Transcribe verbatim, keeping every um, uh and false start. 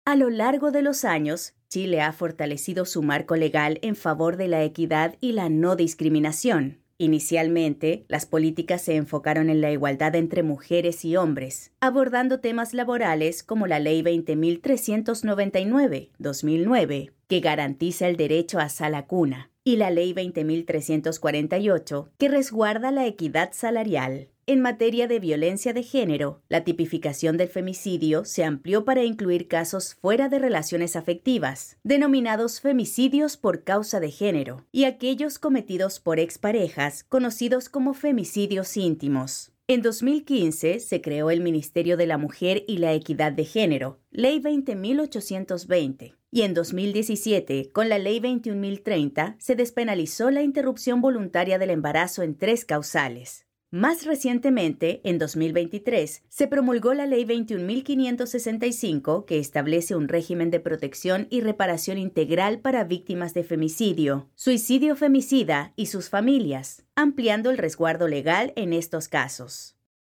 A lo largo de los años, Chile ha fortalecido su marco legal en favor de la equidad y la no discriminación. Inicialmente, las políticas se enfocaron en la igualdad entre mujeres y hombres, abordando temas laborales como la Ley veinte mil trescientos noventa y nueve, dos mil nueve, que garantiza el derecho a sala cuna, y la Ley veinte mil trescientos cuarenta y ocho, que resguarda la equidad salarial. En materia de violencia de género, la tipificación del femicidio se amplió para incluir casos fuera de relaciones afectivas, denominados femicidios por causa de género, y aquellos cometidos por exparejas, conocidos como femicidios íntimos. En dos mil quince se creó el Ministerio de la Mujer y la Equidad de Género, Ley veinte mil ochocientos veinte. Y en dos mil diecisiete, con la Ley veintiún mil treinta, se despenalizó la interrupción voluntaria del embarazo en tres causales. Más recientemente, en dos mil veintitrés, se promulgó la Ley veintiún mil quinientos sesenta y cinco, que establece un régimen de protección y reparación integral para víctimas de femicidio, suicidio femicida y sus familias, ampliando el resguardo legal en estos casos.